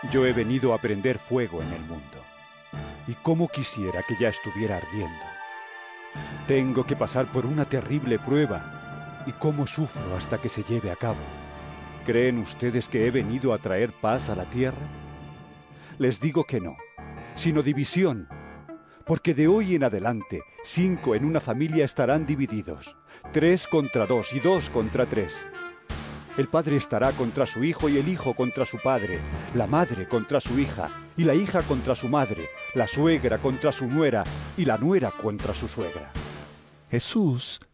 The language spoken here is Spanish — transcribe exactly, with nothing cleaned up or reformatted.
Yo he venido a prender fuego en el mundo, y cómo quisiera que ya estuviera ardiendo. Tengo que pasar por una terrible prueba, y cómo sufro hasta que se lleve a cabo. ¿Creen ustedes que he venido a traer paz a la tierra? Les digo que no, sino división, porque de hoy en adelante, cinco en una familia estarán divididos, tres contra dos y dos contra tres. El padre estará contra su hijo y el hijo contra su padre, la madre contra su hija y la hija contra su madre, la suegra contra su nuera y la nuera contra su suegra. Jesús